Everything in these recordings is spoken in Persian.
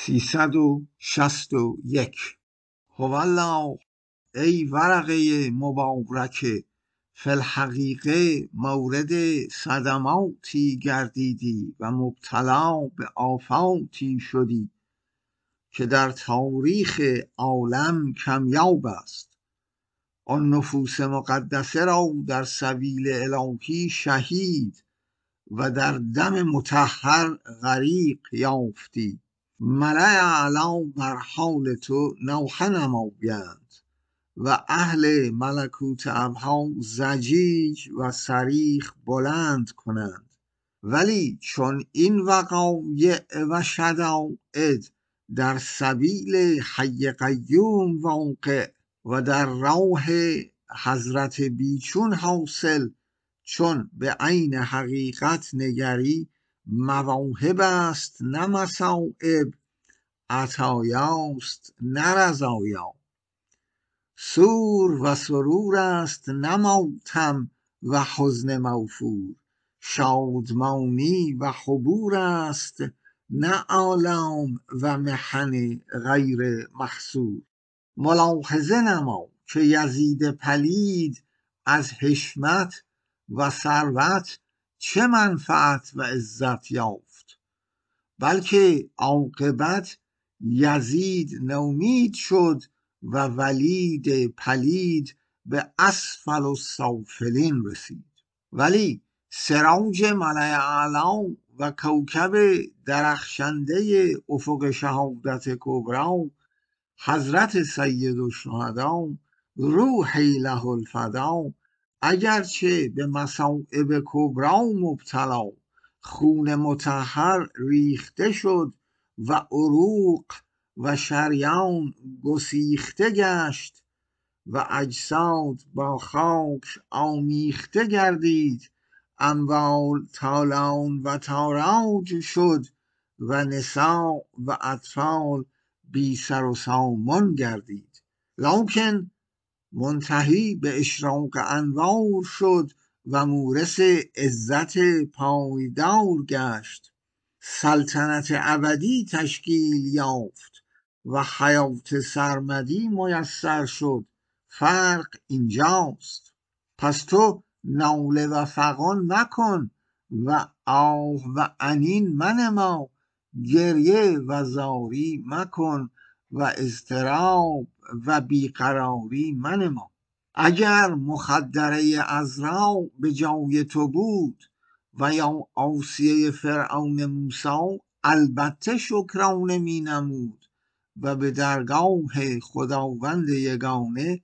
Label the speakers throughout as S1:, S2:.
S1: 361 هوالله ای ورقه مبارکه فی الحقیقه مورد صدماتی گردیدی و مبتلا به آفاتی شدی که در تاریخ عالم کمیاب است. آن نفوس مقدسه را در سبیل الهی شهید و در دم مطهر غریق یافتی. ملأ اعلی بر حال تو نوحه نمایند و اهل ملکوت ابها ضجیج و صریخ بلند کنند، ولی چون این وقایع و شدائد در سبیل حی قیوم واقع و در راه حضرت بیچون حاصل، چون به عین حقیقت نگری مواهب است نه مصائب، عطایاست نه رزایا، سور و سرور است نه ماتم و حزن موفور، شادمانی و حبور است نه آلام و محن غیر محصور. ملاحظه نما که یزید پلید از حشمت و ثروت چه منفعت و عزت یافت، بلکه عاقبت یزید نومید شد و ولید پلید به اسفل السافلین رسید. ولی سراج ملأ اعلی و کوکب درخشنده افق شهادت کبری حضرت سید الشهدا روحی له الفدا، اگرچه به مصائب کبری مبتلا، خون مطهر ریخته شد و عروق و شریان گسیخته گشت و اجساد با خاک آمیخته گردید، اموال تالان و تاراج شد و نساء و اطفال بی سر و سامان گردید، لکن منتهی به اشراق انوار شد و مورث عزت پایدار گشت، سلطنت ابدی تشکیل یافت و حیات سرمدی میسر شد. فرق اینجاست. پس تو ناله و فغان مکن و آه و انین منما، گریه و زاری مکن و اضطراب و بیقراری منما. اگر مخدره عذرا به جای تو بود و یا آسیه فرعون موسی، البته شکرانه می نمود و به درگاه خداوند یگانه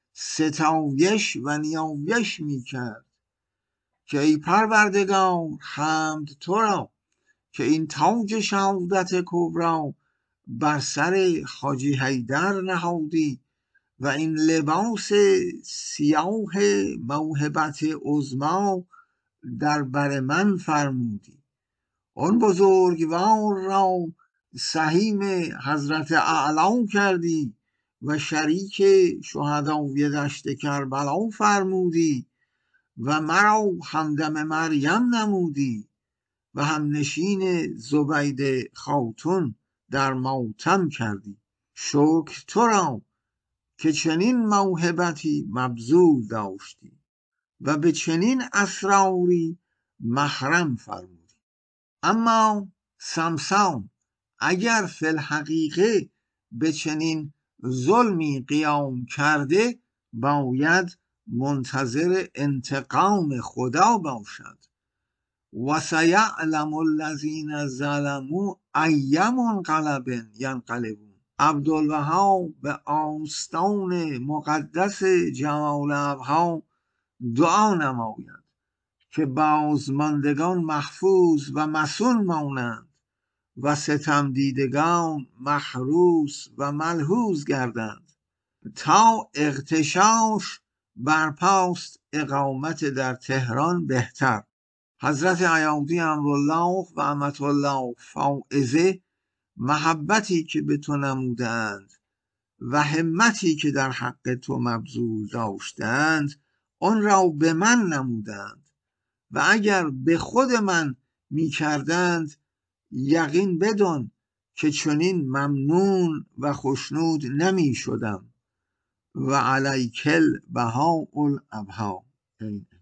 S1: ستایش و نیایش می کرد که ای پروردگار، حمد تو را که این تاج شهادت کبری بر سر حاجی حیدر نهادی و این لباس سیاه موهبت عظمی در بر من فرمودی. آن بزرگوار را سهیم حضرت اعلی کردی و شریک شهدای دشت کربلا فرمودی و مرا همدم مریم نمودی و همنشین زبید خاتون در ماتم کردی. شکر تو را که چنین موهبتی مبذول داشتی و به چنین اسراری محرم فرمودی. اما سمسام اگر فی الحقیقه به چنین ظلمی قیام کرده، باید منتظر انتقام خدا باشد. و سیعلم الذین ظلموا ای منقلب ینقلبون. عبدالوهاب به آستان مقدس جمال ابها دعا نماید که بازماندگان محفوظ و مصون مانند و ستم دیدگان محروس و ملحوظ گردند تا اغتشاش برپاست اقامت در تهران بهتر. حضرت ایادی امرالله و امة الله فائزه محبتی که به تو نمودند و همتی که در حق تو مبذول داشتند آن را به من نمودند و اگر به خود من می کردند، یقین بدان که چنین ممنون و خشنود نمی شدم و علیکل بهاء الابها.